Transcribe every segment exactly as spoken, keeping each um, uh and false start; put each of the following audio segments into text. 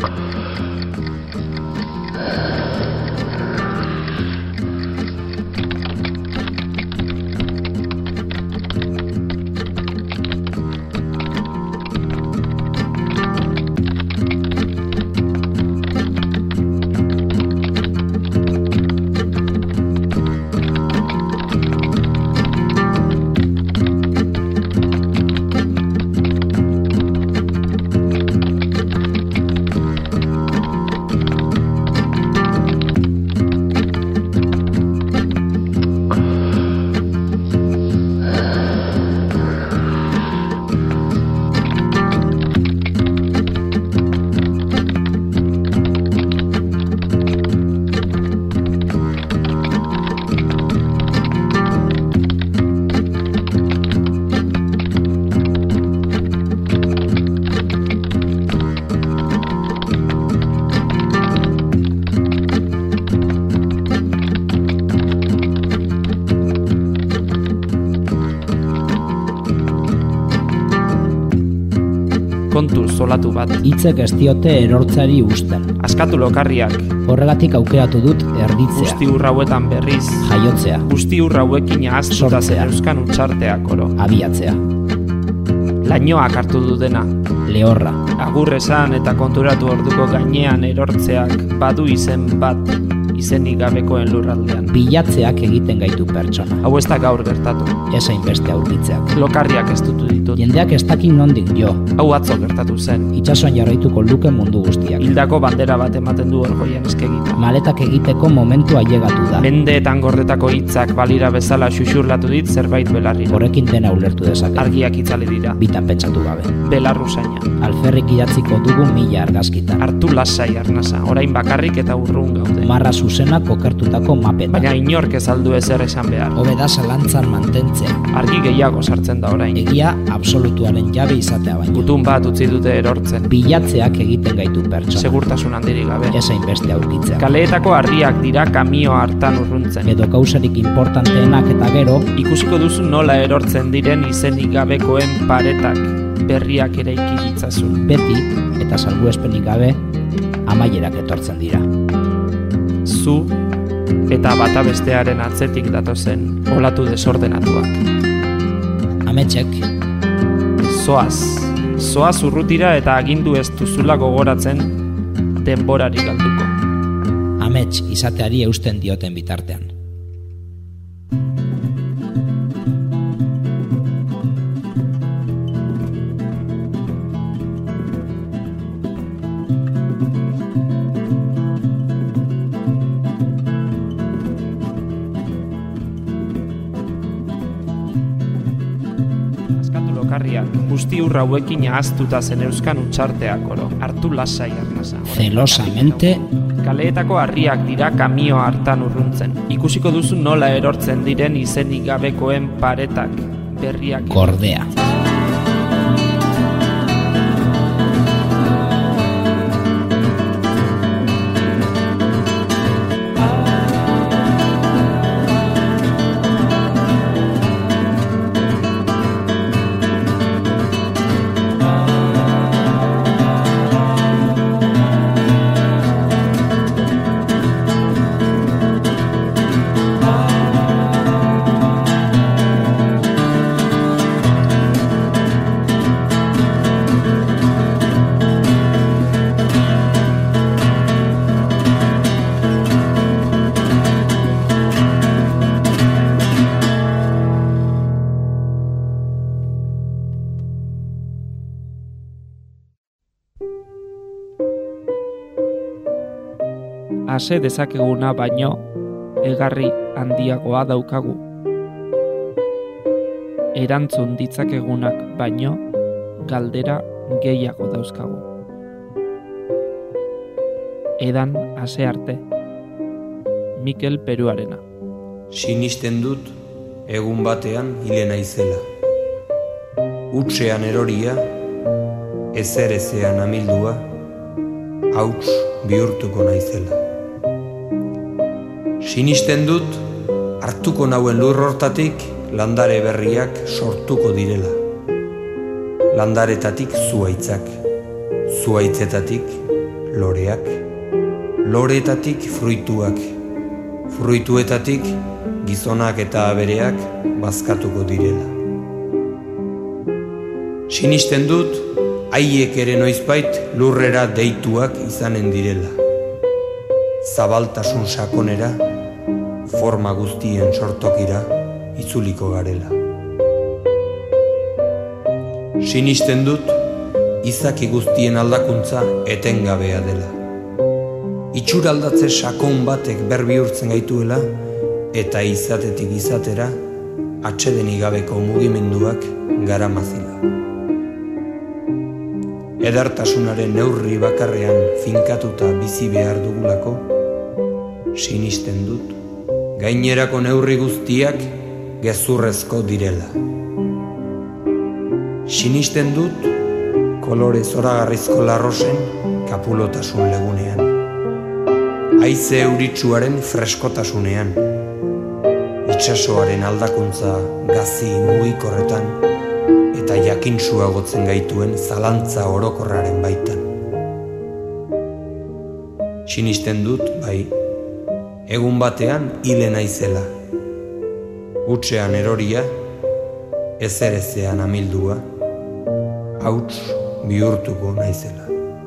kontu zolatu bat. Hitzek ez diote erortzari usten. Askatu lokarriak. Horregatik aukeratu dut erditzea. Guzti urrauetan berriz. Jaiotzea. Guzti urrauekin ahaztuta zeneuzkan utxarteak oro. Abiatzea. Lainoak hartu du dena. Lehorra. Agur esan eta konturatu orduko gainean erortzeak badu izen bat. Izenik gabekoen lurraldean. Bilatzeak egiten gaitu pertsona. Hau ez da gaur gertatu. Esain beste aurkitzeak. Lokarriak ez dutu ditut. Jendeak ez dakin nondik jo. Hau atzo gertatu zen. Itsasoan jarraituko luke mundu guztiak. Hildako bandera bat ematen du orgoian eskegita. Maletak egiteko momentua ailegatu da. Mendeetan gordetako hitzak balira bezala xuxurlatu dit zerbait belarri. Horrekin dena ulertu dezake. Argiak itzali dira. Bitan pentsatu gabe. Belarruzaina. Alferrik idatziko dugu mila argazkitan. Hartu lasai arnasa, orain bakarrik eta urrun gaude. Marra zuzena kokertutako mapetan. Baina inork ez aldu ezer esan behar. Hobeda zalantzan mantentzea. Argi gehiago sartzen da orain. Egia absolutuaren jabe izatea baino. Gutun bat utzi dute erortzen. Bilatzeak egiten gaitu pertsona. Segurtasun handirik gabe. Esain beste aurkitzea. Kaleetako harriak dira kamio hartan urruntzen. Edo kausarik importanteenak eta gero. Ikusiko duzu nola erortzen diren izenik gabekoen paretak. Berriak eraiki ditzazun. Beti, eta salbuespenik gabe, amaierak etortzen dira. Zu eta bata bestearen atzetik datozen olatu desordenatuak. Ametsek. Zoaz, zoaz urrutira eta agindu ez duzula gogoratzen denborari galduko. Amets izateari eusten dioten bitartean. Guzti urra hauekin ahaztuta zeneuzkan utxarteak oro. Hartu lasai arnasa. Zelosamente. Kaleetako harriak dira kamio hartan urruntzen. Ikusiko duzu nola erortzen diren izenik gabekoen paretak. Berriak. Gordea. Ase dezakeguna baino egarri handiagoa daukagu. Erantzun ditzakegunak baino galdera gehiago dauzkagu. Edan ase arte. Mikel Peruarena. Sinisten dut egun batean hile naizela. Hutsean eroria, ezer ezean amildua, hauts bihurtuko naizela. Sinisten dut, hartuko nauen lur hortatik landare berriak sortuko direla. Landaretatik zuaitzak, zuaitzetatik loreak, loreetatik fruituak, fruituetatik gizonak eta abereak bazkatuko direla. Sinisten dut, haiek ere noizbait lurrera deituak izanen direla. Zabaltasun sakonera, forma guztien sortokira itzuliko garela. Sinisten dut, izaki guztien aldakuntza etengabea dela. Itxura aldatze sakon batek berbihurtzen gaituela, eta izatetik izatera, atsedenik gabeko mugimenduak garamazila. Edertasunaren neurri bakarrean finkatuta bizi behar dugulako, sinisten dut, gainerako neurri guztiak gezurrezko direla. Sinisten dut, kolore zoragarrizko larrosen kapulotasun legunean. Haize euritsuaren freskotasunean, itsasoaren aldakuntza gazi mugikorretan, eta jakinsua gotzen gaituen zalantza orokorraren baitan. Sinisten dut, bai, egun batean hile naizela, hutsean eroria, ezerezean amildua, hauts bihurtuko naizela.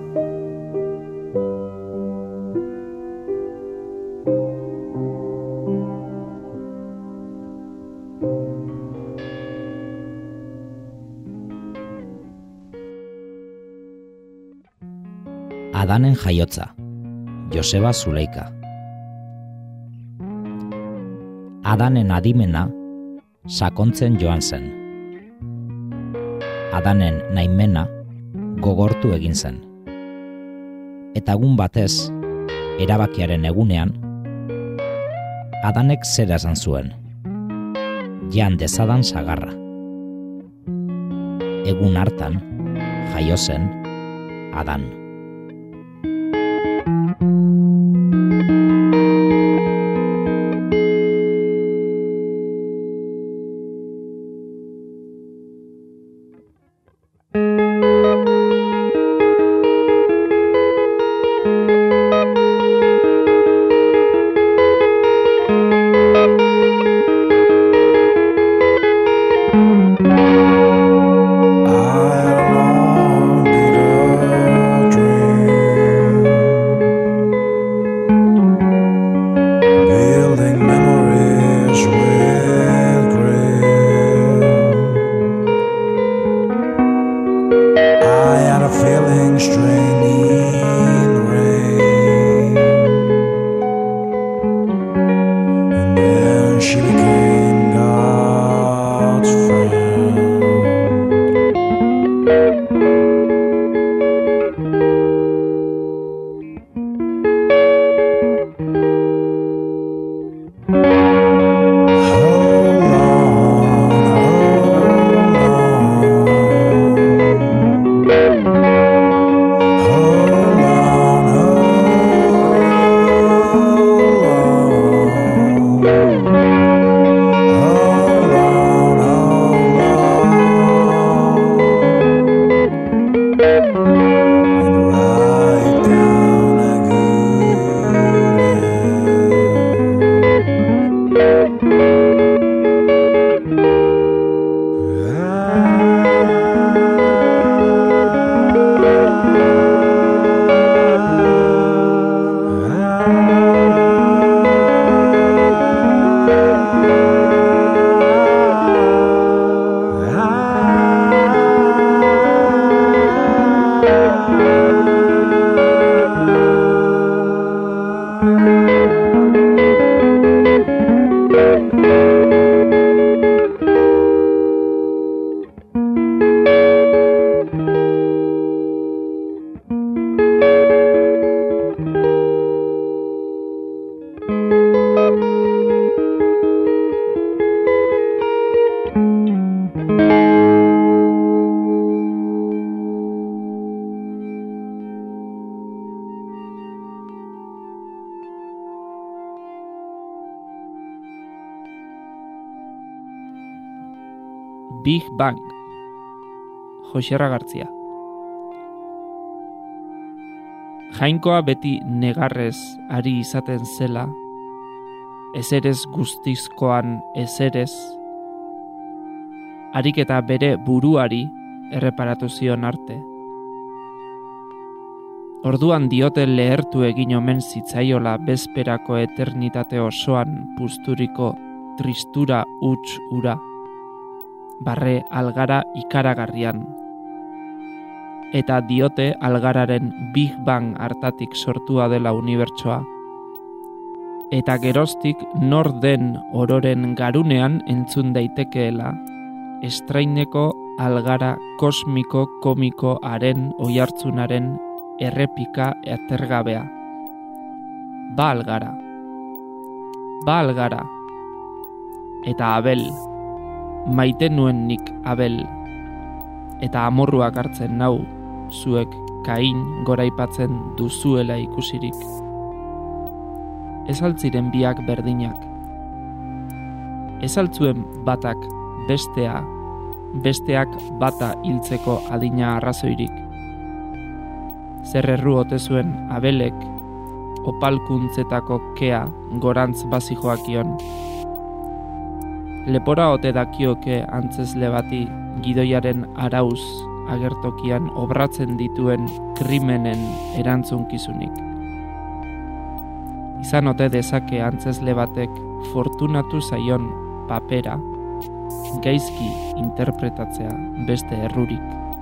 Adanen jaiotza, Joseba Zuleika. Adanen adimena sakontzen joan zen. Adanen naimena gogortu egin zen. Eta egun batez, erabakiaren egunean, Adanek zera esan zuen, jan dezadan sagarra. Egun hartan, jaio zen Adan. Big Bang, Joxerra Gartzia. Jainkoa beti negarrez ari izaten zela, ezerez guztizkoan ezerez, harik eta bere buruari erreparatu zion arte. Orduan diote lehertu egin omen zitzaiola bezperako eternitate osoan puzturiko tristura huts ura, barre algara ikaragarrian. Eta diote algararen Big Bang hartatik sortua dela unibertsoa. Eta geroztik nor den ororen garunean entzun daitekeela, estraineko algara kosmiko komiko haren oihartzunaren errepika atergabea. Ba algara. Ba algara. Eta Abel. Maite nuen nik Abel. Eta amorruak hartzen nau, zuek Kain goraipatzen duzuela ikusirik. Ez altziren biak berdinak. Ez altzuen batak bestea, besteak bata hiltzeko adina arrazoirik. Zer erru ote zuen Abelek opalkuntzetako kea gorantz bazijoakion. Lepora ote dakioke antzezle bati gidoiaren arauz agertokian obratzen dituen krimenen erantzunkizunik. Izan ote dezake antzezle batek fortunatu zaion papera gaizki interpretatzea beste errurik.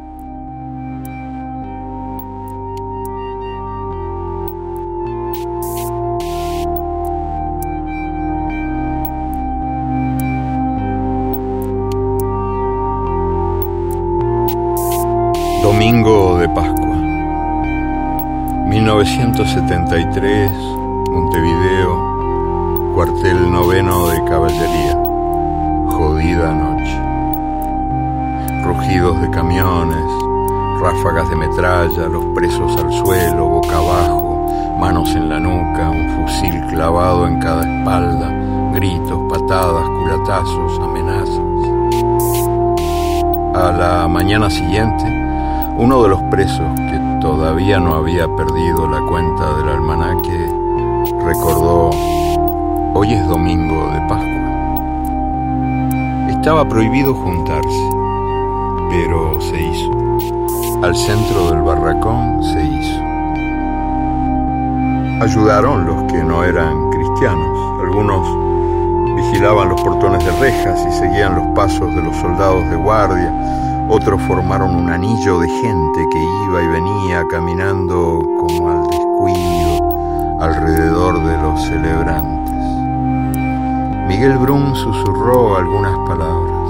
Domingo de Pascua, mil novecientos setenta y tres, Montevideo, cuartel noveno de caballería, jodida noche. Rugidos de camiones, ráfagas de metralla, los presos al suelo, boca abajo, manos en la nuca, un fusil clavado en cada espalda, gritos, patadas, culatazos, amenazas. A la mañana siguiente, uno de los presos, que todavía no había perdido la cuenta del almanaque, recordó: hoy es domingo de Pascua. Estaba prohibido juntarse, pero se hizo. Al centro del barracón se hizo. Ayudaron los que no eran cristianos. Algunos vigilaban los portones de rejas y seguían los pasos de los soldados de guardia. Otros formaron un anillo de gente que iba y venía caminando como al descuido alrededor de los celebrantes. Miguel Brum susurró algunas palabras.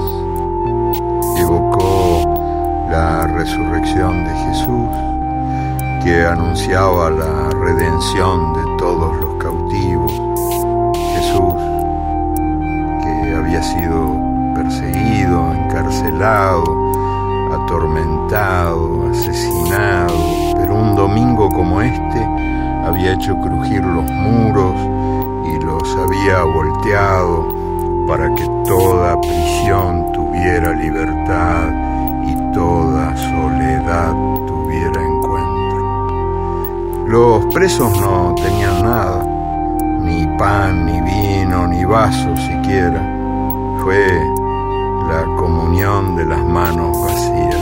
Evocó la resurrección de Jesús, que anunciaba la redención de todos los cautivos. Jesús, que había sido perseguido, encarcelado, atormentado, asesinado, pero un domingo como este había hecho crujir los muros y los había volteado para que toda prisión tuviera libertad y toda soledad tuviera encuentro. Los presos no tenían nada, ni pan, ni vino, ni vaso siquiera. Fue la comunión de las manos vacías.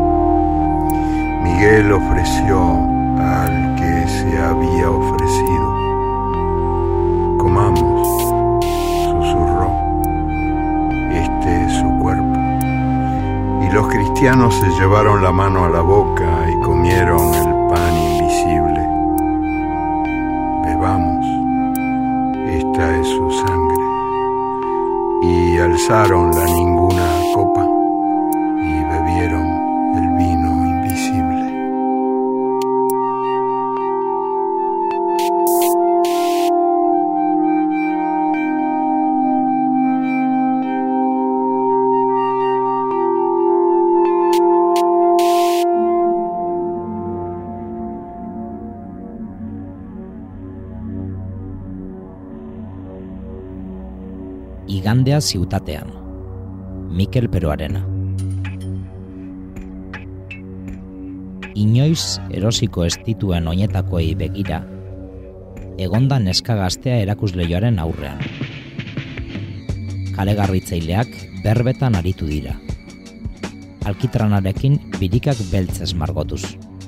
Miguel ofreció al que se había ofrecido. Comamos, susurró, este es su cuerpo. Y los cristianos se llevaron la mano a la boca y comieron el pan invisible. Bebamos, esta es su sangre. Y alzaron la ninguna copa y bebieron el vino invisible. Igandea ziutatean, Mikel Peroarena. inoiz erosiko ez dituen oinetakoei begira, egonda neska gaztea erakusleioaren aurrean. Kalegarritzaileak berbetan aritu dira. Alkitranarekin birikak beltzez margotuz.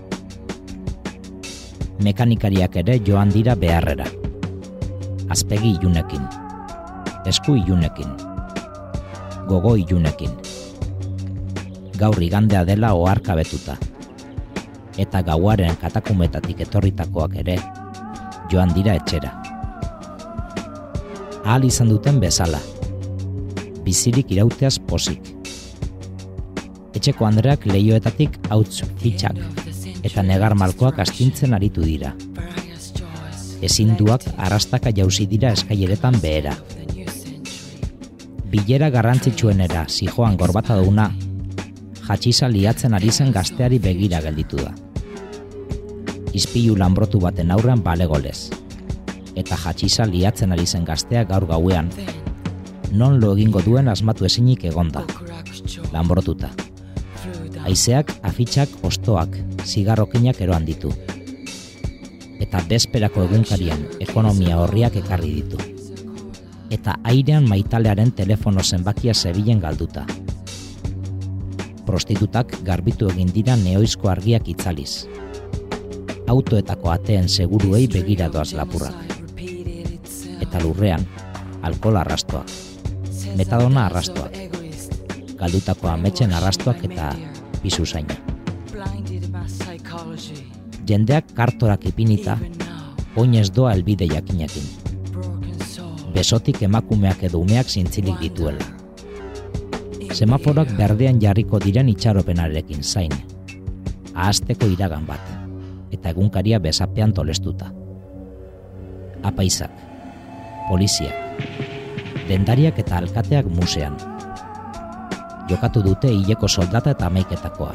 Mekanikariak ere joan dira beharrera. Azpegi ilunekin, esku ilunekin, gogo ilunekin. Gaur igandea dela oharkabetuta, eta gauaren katakumetatik etorritakoak ere joan dira etxera. Ahal izan duten bezala, bizirik irauteaz pozik. Etxeko andreak leihoetatik hauts fitxak eta negar malkoak astintzen aritu dira. Ezinduak arrastaka jauzi dira eskaileretan behera. Bilera garrantzitsuenera zijoan gorbataduna, jatxiza liatzen ari zen gazteari begira gelditu da. Izpilu lanbrotu baten aurrean balegolez, eta jatxiza liatzen ari zen gaztea gaur gauean, non lo egingo duen asmatu ezinik egonda, lanbrotuta. Haizeak, afitxak, ostoak, zigarrokinak eroan ditu. Eta bezperako egunkarian ekonomia horriak ekarri ditu. Eta airean maitalearen telefono zenbakia zebilen galduta. Prostitutak garbitu egin dira neoizko argiak itzaliz. Autoetako ateen seguruei begira doaz lapurrak. Eta lurrean, alkohol arrastoak, metadona arrastoak, galdutako ametsen arrastoak eta pizuzaina. Jendeak kartorak ipinita, oinez doa elbide jakinakin. Besotik emakumeak edo umeak zintzilik dituela. Semaforak berdean jarriko diren itxaropenarekin zain. Ahazteko iragan bat, eta egunkaria besapean tolestuta. Apaizak, poliziak, dendariak eta alkateak musean. Jokatu dute hileko soldata eta hamaiketakoa.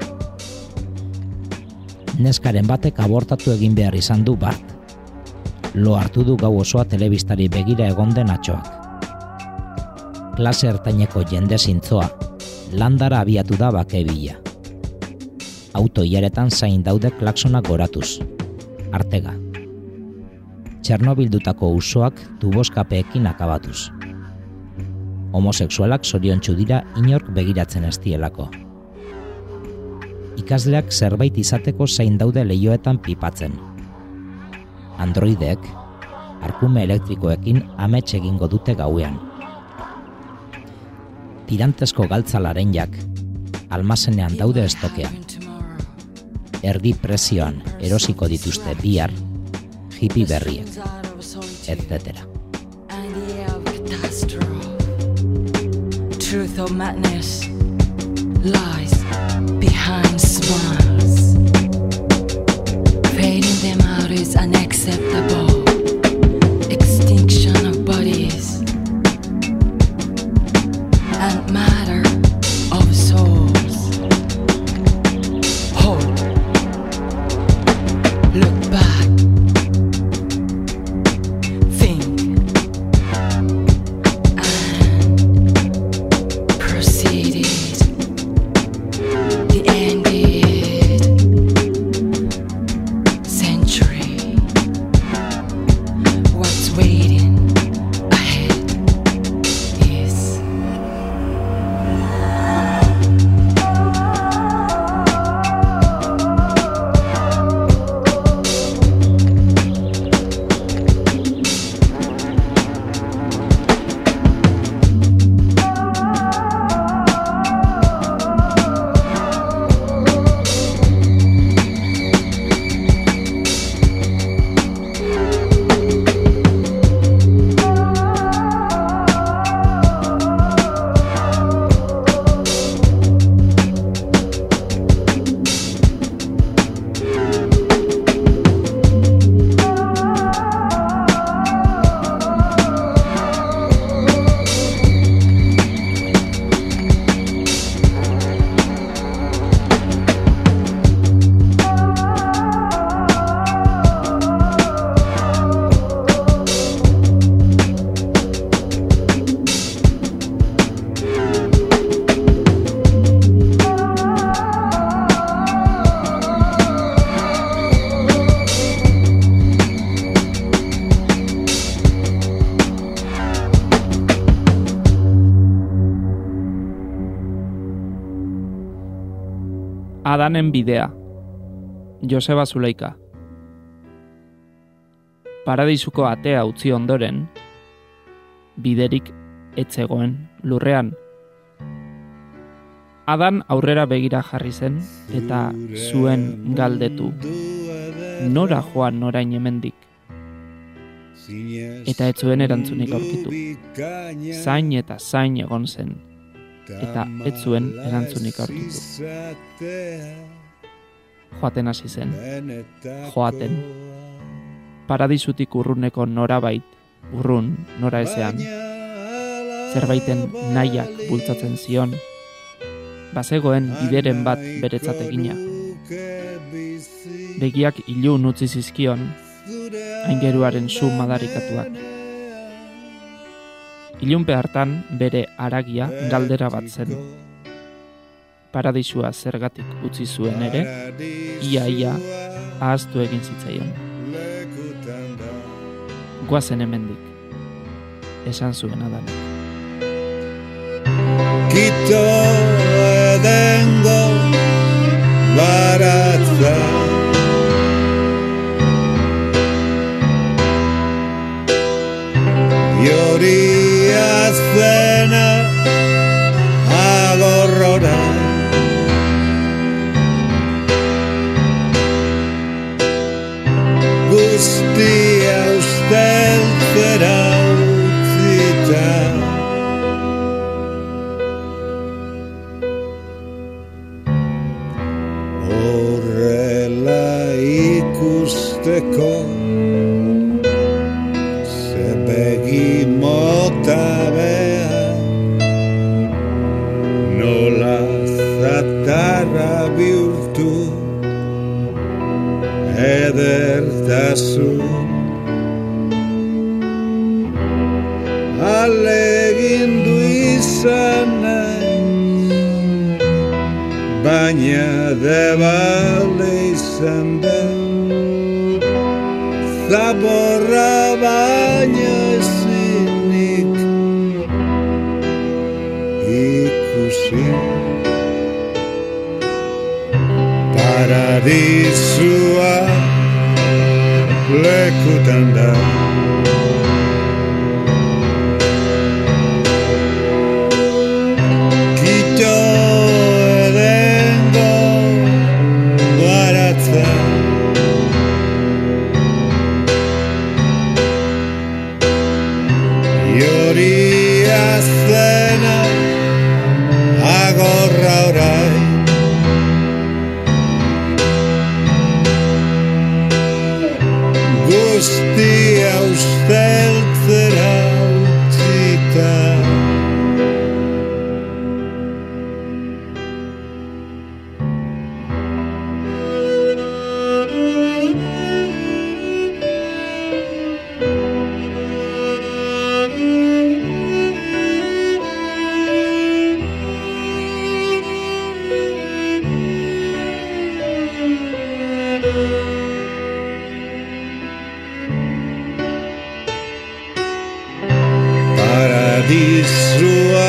Neskaren batek abortatu egin behar izan du Bart. Lo hartu du gau osoa telebistari begira egon den atxoak. Klase ertaineko jende zintzoa, landara abiatu da bake bila. Auto hilaretan zain daude klaksonak goratuz. Artega. Txernobildutako usoak tuboskapeekin akabatuz. Homosexualak zoriontsu dira inork begiratzen ez dielako. Ikasleak zerbait izateko zain daude leihoetan pipatzen. Androideek, arkume elektrikoekin amets egingo dute gauean. Tirantesko galtzalaren jak, almazenean daude estokean. Erdi prezioan erosiko dituzte bihar, hippie berriek, et cetera. Truth or madness lies behind smiles. Fading them out is unacceptable. Extinction of bodies and matter of souls. Hold. Look back. Century. Adanen bidea. Joseba Zuleika. Paradisuko atea utzi ondoren, biderik etzegoen lurrean. Adan aurrera begira jarri zen eta zuen galdetu. Nora joan norain hemendik? Eta ez zuen erantzunik aurkitu. Zain eta zain egon zen. Eta ez zuen erantzunik aurkitu. Joaten hasi zen. Joaten. Paradisutik urruneko norabait, urrun, nora ezean. Zerbaiten nahiak bultzatzen zion. Bazegoen bideren bat beretzat egina. Begiak ilun utzi zizkion, aingeruaren su madarikatuak. Ilunpe hartan bere haragia galdera bat zen. Paradisua zergatik utzi zuen ere, ia-ia ahaztu egin zitzaion. Goazen hemendik, esan zuen Adanek. Kito edengo baratza Joria zena agorrora Guztia usteltzera utzita ikusteko zebegi mota behar nola zatarra bihurtu edertasun alegindu izan naiz baina debale izan da zaborra baina ezinik ikusi paradisua lekutan da Kito edengo baratza Joria zena agorra orain Guztia usteltzera utzita Paradisua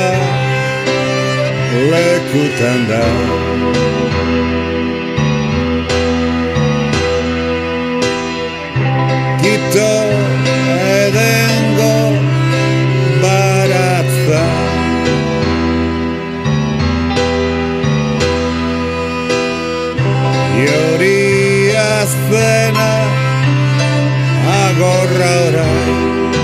lekutan da Kito edengo baratza Joria zena agorra orain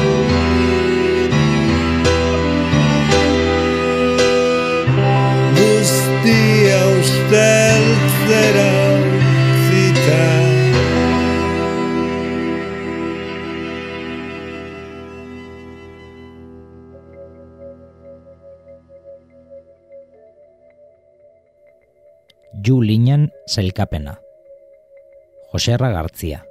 Guztia usteltzera utzita Ju Linan sailkapena. Joserra Gartzia.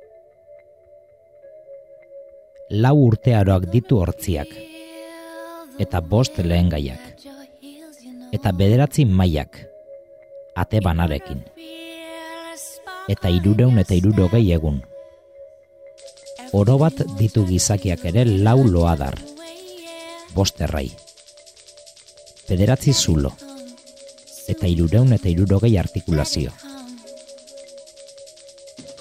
Lau urtearoak ditu hortziak. Eta bost lehengaiak. Eta bederatzi mailak. Ate banarekin. Eta hirureun eta hirurogei egun. Oro bat ditu gizakiak ere lau loadar. Bost errai. Bederatzi zulo. Eta hirureun eta hirurogei artikulazio.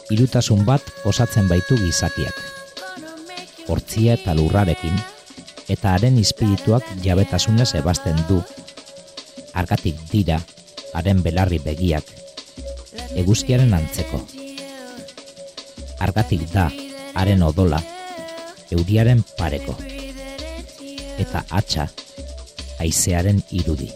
hirutasun bat osatzen baitu gizakiak. Hortzia eta lurrarekin, eta haren espirituak jabetasunez ebazten du. Argatik dira, haren belarri begiak, eguzkiaren antzeko. Argatik da, haren odola, euriaren pareko. Eta hatsa, haizearen irudi.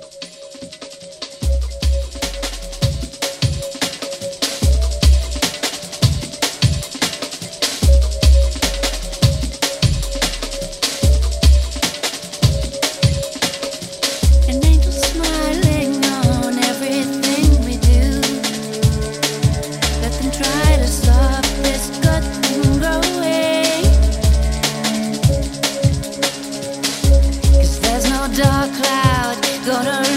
Dark cloud gonna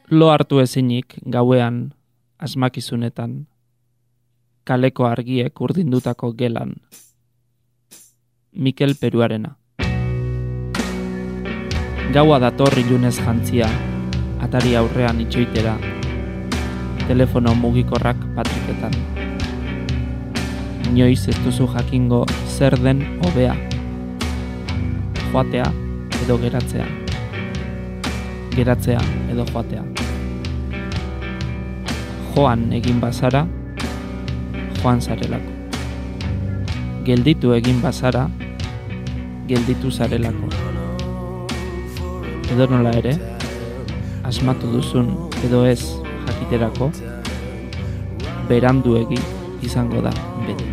Lo hartu ezinik gauean, asmakizunetan, kaleko argiek urdindutako gelan. Mikel Peruarena. Gaua dator ilunez jantzia, atari aurrean itxoitera, telefono mugikorrak patriketan. Inoiz ez duzu jakingo zer den hobea, joatea edo geratzea, geratzea edo joatea. Joan egin bazara, joan zarelako. Gelditu egin bazara, gelditu zarelako. Edo nola ere, asmatu duzun edo ez jakiterako, beranduegi izango da beti.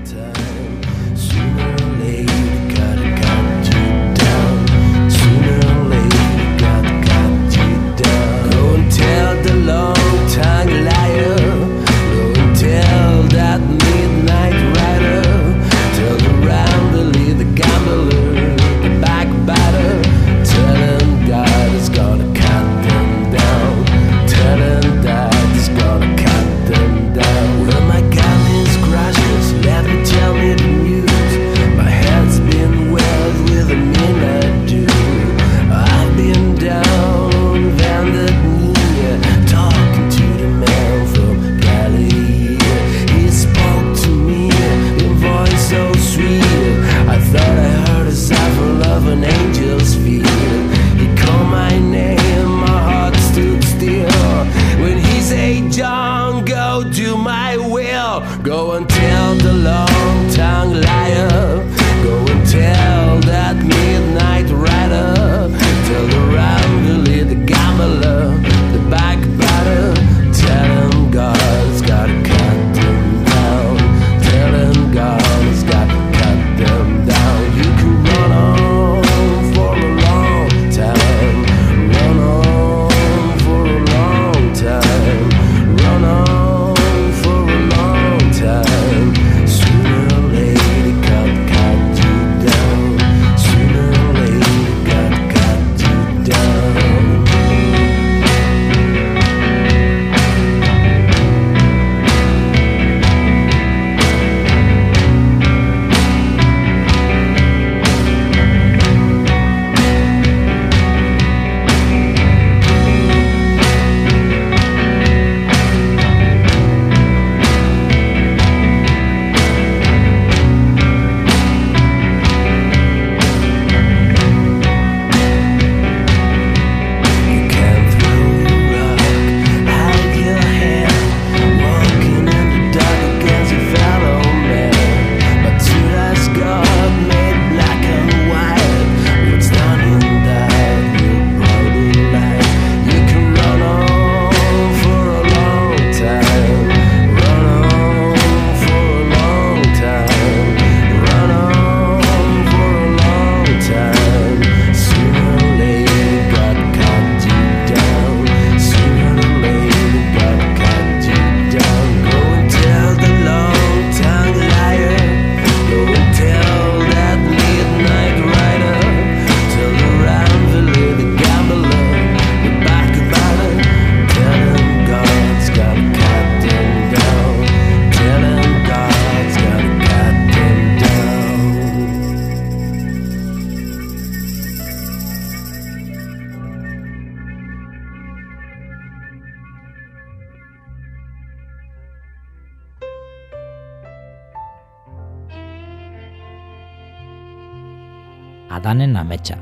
Adanen ametsa,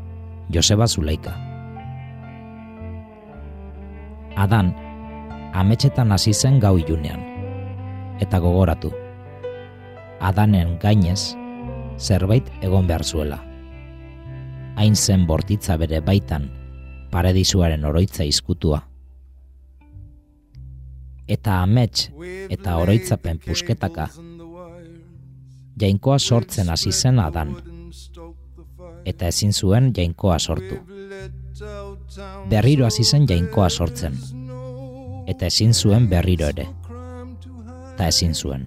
Joseba Zulaika. Adan, ametsetan hasi zen gau ilunean, eta gogoratu. Adanen gainez, zerbait egon behar zuela. Hain zen bortitza bere baitan, paradisuaren oroitza izkutua. Eta amets eta oroitzapen pusketaka, jainkoa sortzen hasi zen Adan, eta ezin zuen jainkoa sortu. Berriro hasi zen jainkoa sortzen, eta ezin zuen berriro ere, eta ezin zuen.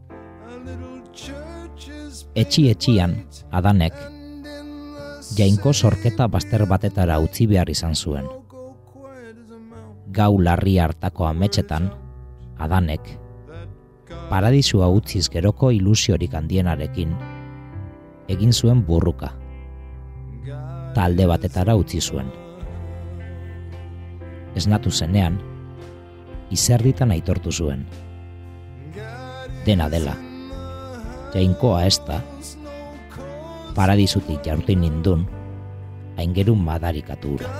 Etxi-etxian, Adanek, jainko sorketa bazter batetara utzi behar izan zuen. gau larri hartako ametsetan, Adanek, paradisua utziz geroko ilusiorik handienarekin, egin zuen burruka, talde batetara utzi zuen. Esnatu zenean, izerditan aitortu zuen. Dena dela, jainkoa ez da, paradisutik jaurtin nindun, aingerun madarikatu hura.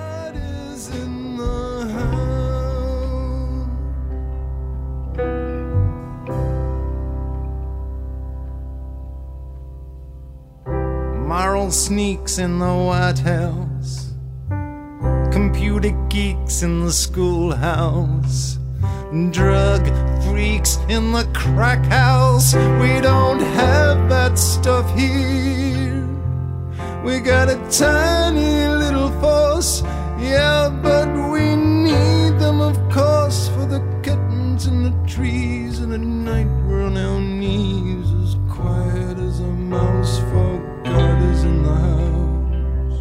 Moral sneaks in the White House, computer geeks in the schoolhouse, drug freaks in the crack house. We don't have that stuff here. We got a tiny little force, yeah, but we need them, of course, for the kittens in the trees, and at night we're on our knees, as quiet as a mouse, for God is in the house.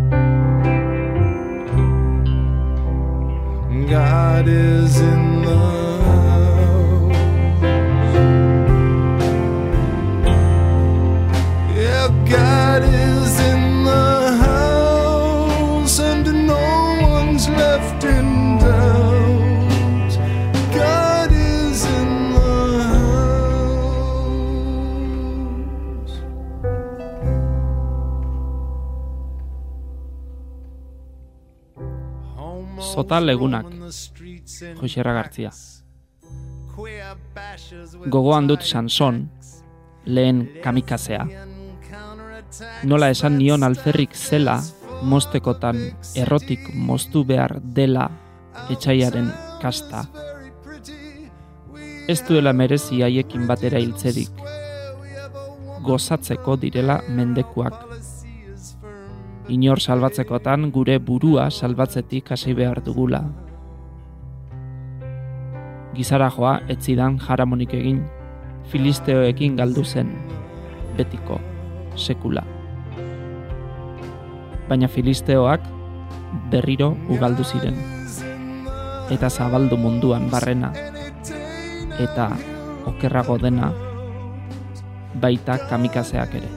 God is in the house. Yeah, God is in the house, and no one's left in doubt. God is in the house. Zota legunak, Joxerra Gartzia. Gogoan dut Sanson, lehen kamikazea. Nola esan nion alferrik zela, mostekotan errotik moztu behar dela etxaiaren kasta. Ez duela merezi haiekin batera hiltzerik, gozatzeko direla mendekuak. Inor salbatzekotan gure burua salbatzetik hasi behar dugula. Gizara joa etzidan jaramonik egin, filisteoekin galdu zen, betiko, sekula. Baina filisteoak berriro ugaldu ziren, eta zabaldu munduan barrena, eta okerrago dena, baita kamikazeak ere.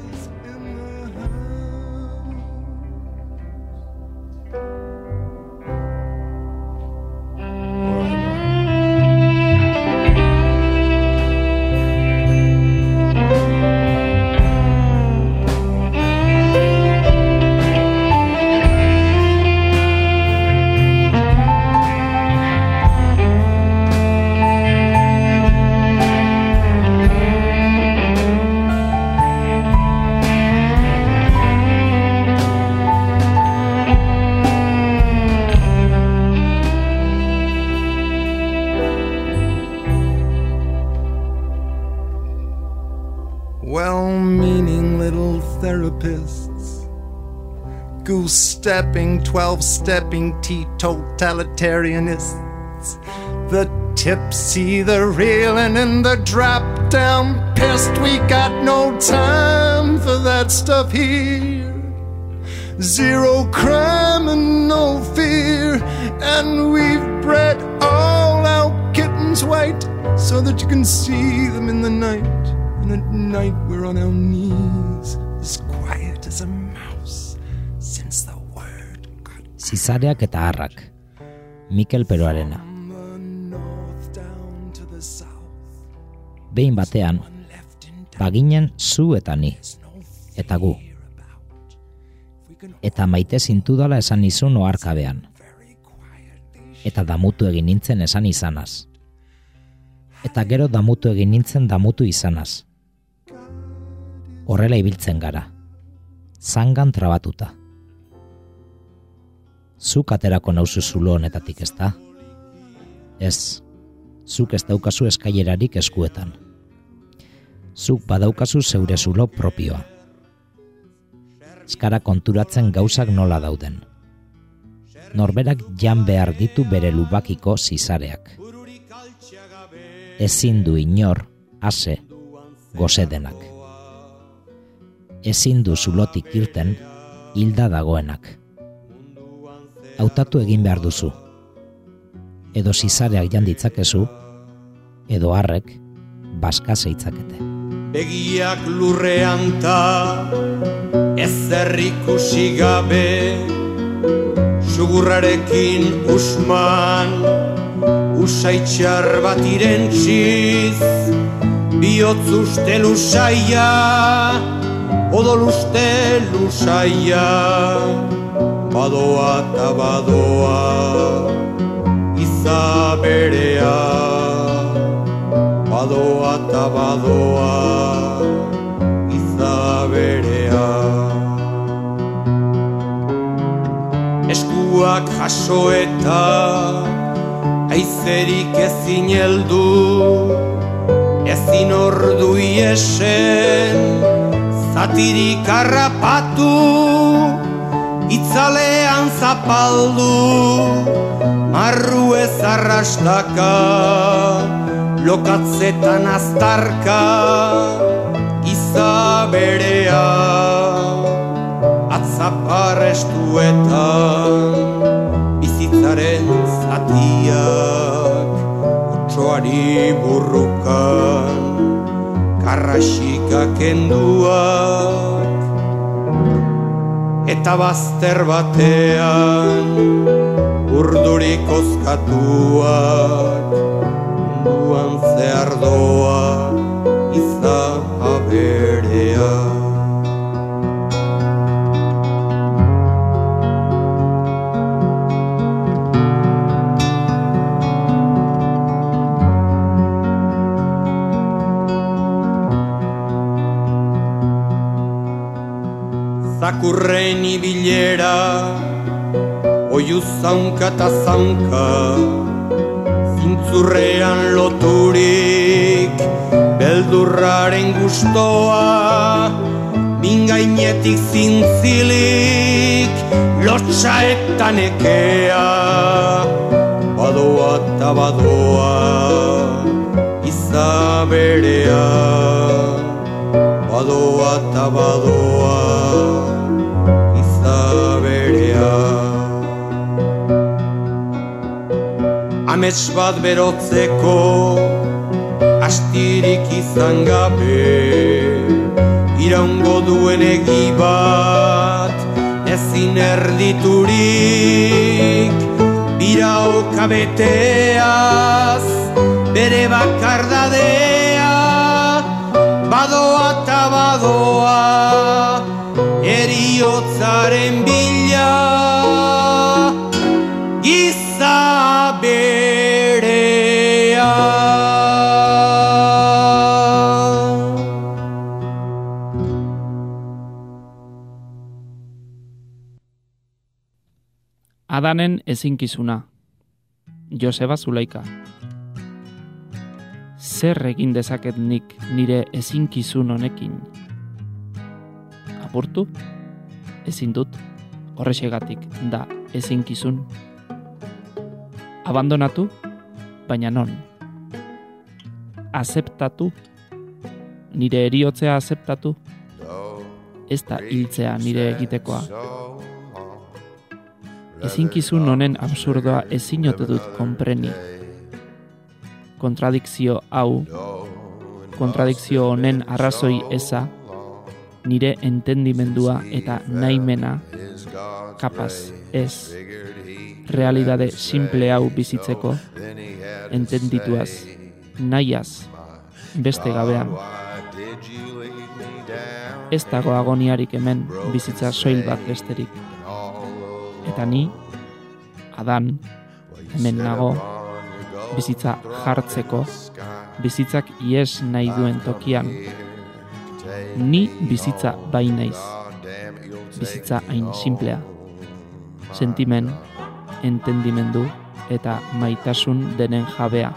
Well-meaning little therapists, goose-stepping, twelve-stepping teetotalitarianists, the tipsy, the reeling, and the drop-down pissed. We got no time for that stuff here. Zero crime and no fear, and we've bred all our kittens white so that you can see them in the night. And at night we're on our knees, as quiet as a mouse, since the word got. Zizareak eta harrak, Mikel Peroarena. Behin batean, baginen zu eta ni, eta gu. Eta maite zintudala esan nizun oharkabean. Eta damutu egin nintzen esan izanaz. Eta gero damutu egin nintzen damutu izanaz. Horrela ibiltzen gara, zangan trabatuta. Zuk aterako nauzu zulo honetatik, ezta? Ez, zuk ez daukazu eskailerarik eskuetan. Zuk badaukazu zeure zulo propioa. Eskara konturatzen gauzak nola dauden. Norberak jan behar ditu bere lubakiko zizareak. Ezin du inor, ase, goze denak. Ezin du zulotik irten, hilda dagoenak. Hautatu egin behar duzu. edo zizareak jan ditzakezu, edo harrek baska zeitzakete. Begiak lurrean ta ezer ikusi gabe, sugurrarekin usman usaitxar bat irentziz, bihotz uste lusaia, odol uste lusaia, badoa ta badoa izaberea, badoa ta badoa izaberea. Eskuak jaso eta aizerik ezin heldu, ezin ordu iesen, zatirik harrapatu, itzalean zapaldu, marru ez arrastaka, lokatzetan aztarka, izaberea, atzaparrestuetan, bizitzaren zatiak, otsoari burrukan, karraxika kenduak, eta bazter batean, urdurik ozkatuak, munduan zehar doa izaberea. Zakurren ibilera, oiu zaunka eta zaunka, zintzurrean loturik, beldurraren gustoa, mingainetik zintzilik, lotxa eta nekea, badoa eta badoa, izaberea, badoa eta badoa, amets bat berotzeko astirik izan gabe, iraungo duen egi bat ezin erditurik, biraoka beteaz bere bakardadea, badoa eta badoa eriotzaren bila, izaberea. Adanen ezinkizuna. Joseba Zulaika. Zer egin dezaket nik nire ezinkizun honekin? Apurtu? Ezin dut. Horrexegatik da ezinkizun. Abandonatu, baina non? Azeptatu, nire eriotzea azeptatu, ez da hiltzea nire egitekoa. Ezinkizun honen absurdoa ezin ote dut konpreni. Kontradikzio hau, kontradikzio honen arrazoi eza, nire entendimendua eta nahimena, kapaz ez, realidade simple hau bizitzeko, entendituaz, nahiaz, beste gabean. Ez dago agoniarik hemen bizitza soil bat besterik. Eta ni, Adan, hemen nago, bizitza jartzeko, bizitzak ies nahi duen tokian. Ni bizitza bai naiz, bizitza hain simplea. Sentimen, entendimendu eta maitasun denen jabea.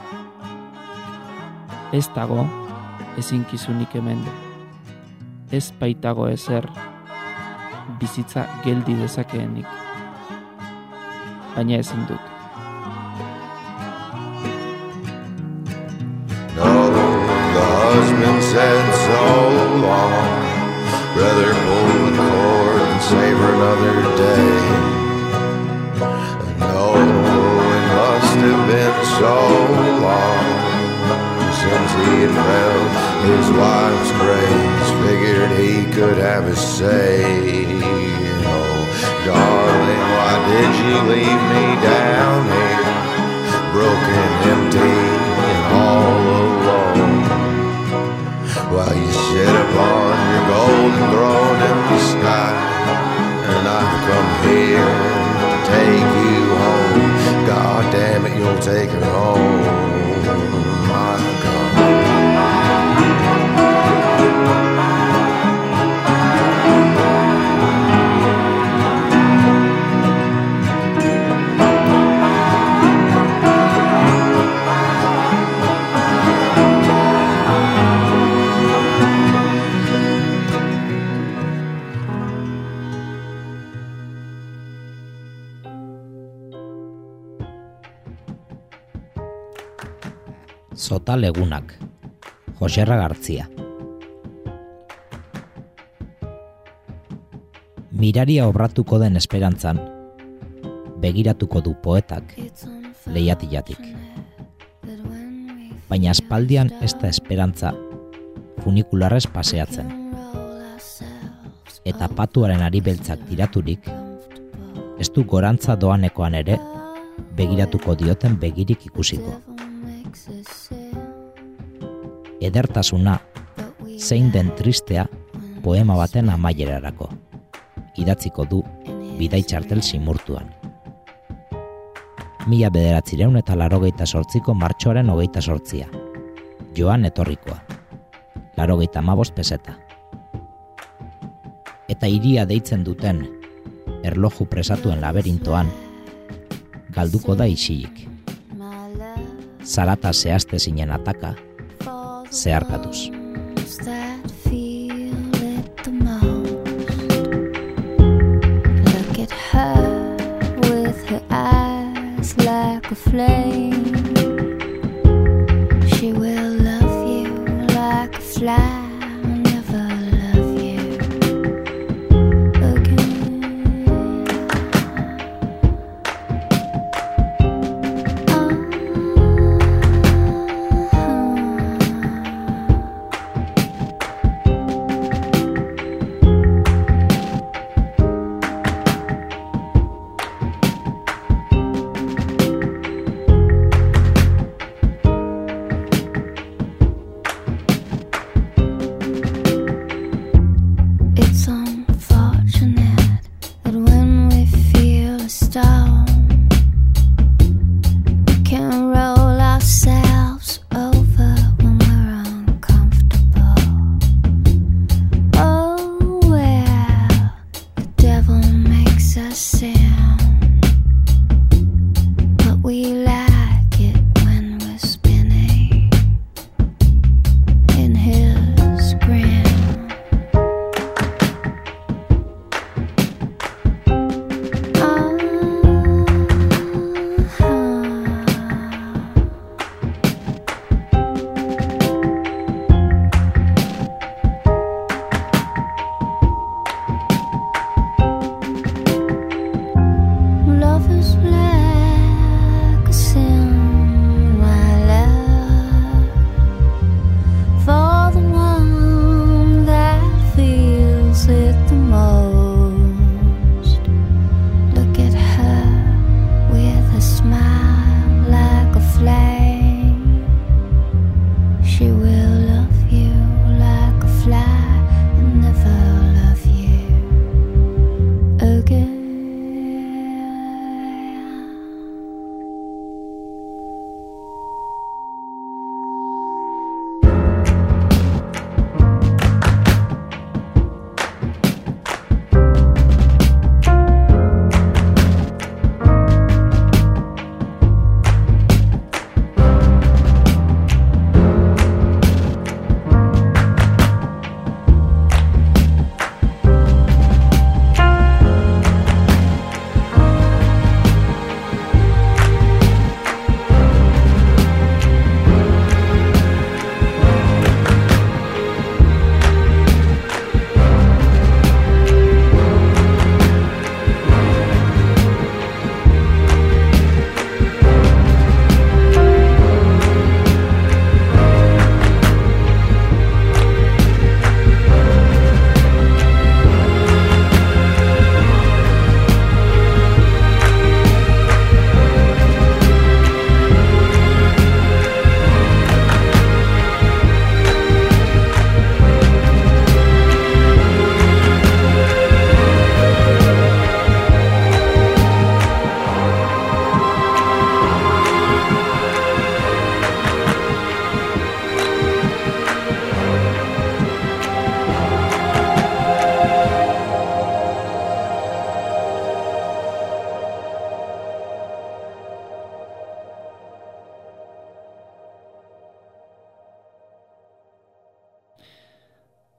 Ez dago ezinkizunik hemen. Ez baitago ezer bizitza geldi dezakeenik. Baina ezin dut. No, the husband said so long, brother pull the cord and savor another day. No, it must have been so long since he had felt his wife's grace. Figured he could have a say. Oh, darling, why did you leave me down here, broken, empty, and all alone? While you sit upon your golden throne in the sky, and I've come here to take you home. God damn it, you'll take her home, my God. Zota Legunak, Joserra Gartzia. Miraria obratuko den esperantzan, begiratuko du poetak lehiatilatik. Baina aspaldian ez da esperantza funikularrez paseatzen. Eta patuaren ari beltzak tiraturik, ez du gorantza doanekoan ere begiratuko dioten begirik ikusiko. Edertasuna zein den tristea poema baten amaierarako idatziko du bidai txartel simurtuan. Mila bederatzireun eta larogeita sortziko martxoaren hogeita sortzia. Joan etorrikoa. Larogeita hamabost peseta. Eta hiria deitzen duten erloju presatuen laberintoan galduko da isilik. Zarata zehazte zinen ataka, zeharkatuz. Look at her with her eyes like a flame. She will love you like a fly.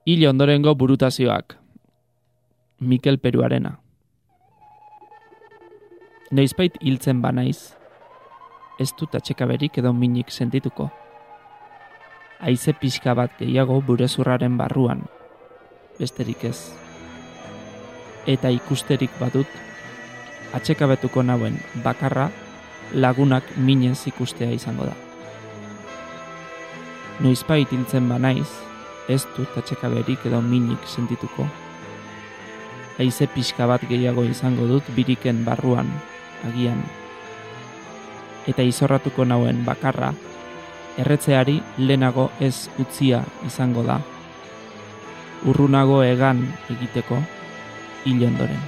Hil ondorengo burutazioak. Mikel Peruarena. Noizbait hiltzen banaiz, ez dut atsekaberik edo minik sentituko. Haize pixka bat gehiago burezurraren barruan, besterik ez. Eta ikusterik badut, atsekabetuko nauen bakarra lagunak minez ikustea izango da. Noizbait hiltzen banaiz, ez dut atsekaberik edo minik sentituko. Haize pixka bat gehiago izango dut biriken barruan, agian. Eta izorratuko nauen bakarra, erretzeari lehenago ez utzia izango da. Urrunago egan egiteko, hil ondoren.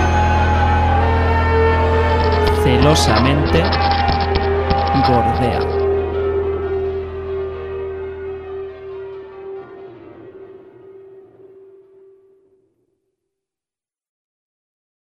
celosamente Gordea.